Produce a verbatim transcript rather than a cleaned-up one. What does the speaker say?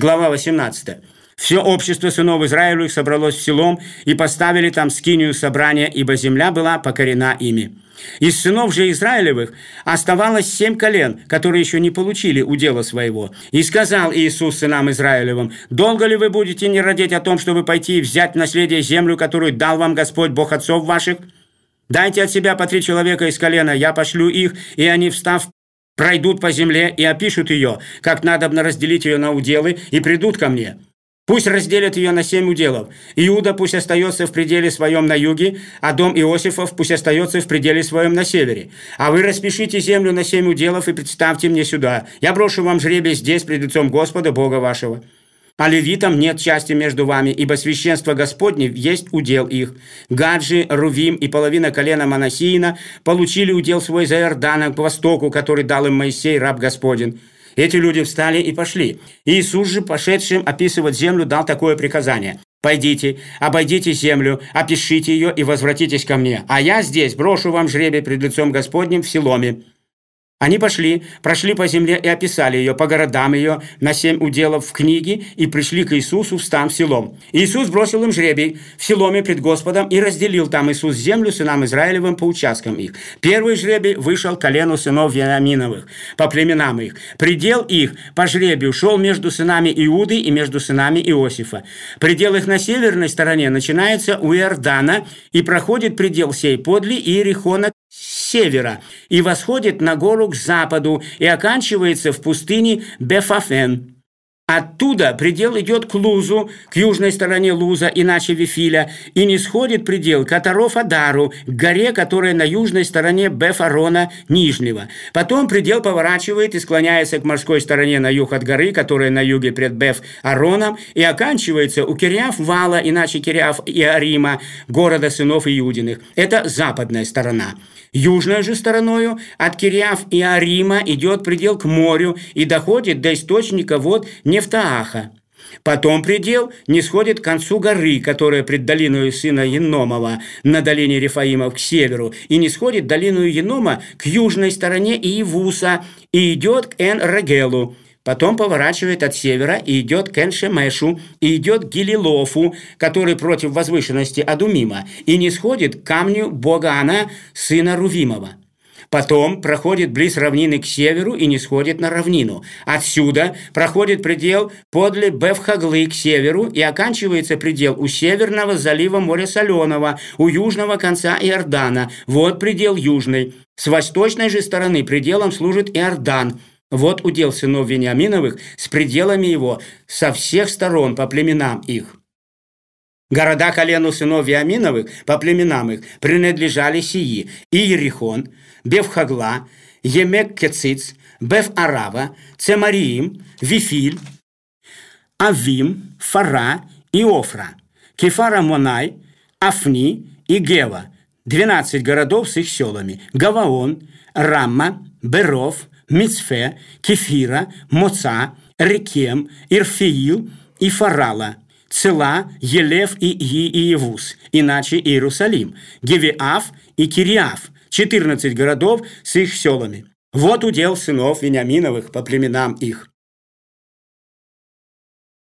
Глава восемнадцатая. Все общество сынов Израилевых собралось в Силом и поставили там скинию собрания, ибо земля была покорена ими. Из сынов же Израилевых оставалось семь колен, которые еще не получили удела своего. И сказал Иисус сынам Израилевым: «Долго ли вы будете не родить о том, чтобы пойти и взять в наследие землю, которую дал вам Господь Бог отцов ваших? Дайте от себя по три человека из колена, я пошлю их, и они, встав, пройдут по земле и опишут ее, как надобно разделить ее на уделы, и придут ко мне. Пусть разделят ее на семь уделов. Иуда пусть остается в пределе своем на юге, а дом Иосифов пусть остается в пределе своем на севере. А вы распишите землю на семь уделов и представьте мне сюда. Я брошу вам жребий здесь пред лицом Господа Бога вашего. А левитам нет части между вами, ибо священство Господне есть удел их. Гаджи, Рувим и половина колена Манассиина получили удел свой за Иорданом к востоку, который дал им Моисей, раб Господень. Эти люди встали и пошли. Иисус же, пошедшим описывать землю, дал такое приказание: «Пойдите, обойдите землю, опишите ее и возвратитесь ко мне, а я здесь брошу вам жребий пред лицом Господним в Силоме». Они пошли, прошли по земле и описали ее, по городам ее, на семь уделов в книге, и пришли к Иисусу в стан в Силом. Иисус бросил им жребий в Силоме пред Господом, и разделил там Иисус землю сынам Израилевым по участкам их. Первый жребий вышел колену сынов Вениаминовых, по племенам их. Предел их по жребию шел между сынами Иуды и между сынами Иосифа. Предел их на северной стороне начинается у Иордана и проходит предел сей подле Иерихона с севера и восходит на гору к западу и оканчивается в пустыне Бефафен. Оттуда предел идет к Лузу, к южной стороне Луза, иначе Вифиля, и не сходит предел к Атароф-Адару, к горе, которая на южной стороне Бефарона Нижнего. Потом предел поворачивает и склоняется к морской стороне на юг от горы, которая на юге пред Беф-Ароном, и оканчивается у Кириаф-Вала, иначе Кириаф-Иарима, города сынов Иудиных. Это западная сторона. Южной же стороною от Кириаф-Иарима идет предел к морю и доходит до источника вод Нефтааха. Потом предел не сходит к концу горы, которая пред долиною сына Еномова на долине Рефаимов к северу, и не сходит долиною Енома к южной стороне Иевуса и идет к Эн-Регелу. Потом поворачивает от севера и идет к Эн-Шемешу, и идет к Гилилофу, который против возвышенности Адумима, и не сходит к камню Богана, сына Рувимова. Потом проходит близ равнины к северу и не сходит на равнину. Отсюда проходит предел подле Бефхаглы к северу и оканчивается предел у северного залива моря Соленого, у южного конца Иордана. Вот предел южный. С восточной же стороны пределом служит Иордан. Вот удел сынов Вениаминовых с пределами его со всех сторон по племенам их. Города колену сынов Вениаминовых по племенам их принадлежали сии: Иерихон, Бефхагла, Емек-Кециц, Беф-Арава, Цемариим, Вифиль, Авим, Фара и Офра, Кефара-Монай, Афни и Гева, двенадцать городов с их селами, Гаваон, Рамма, Беров, Мицфе, Кефира, Моца, Рекем, Ирфеил и Фарала, Цела, Елев и Иевус, иначе Иерусалим, Гевеав и Кириаф, четырнадцать городов с их селами. Вот удел сынов Вениаминовых по племенам их.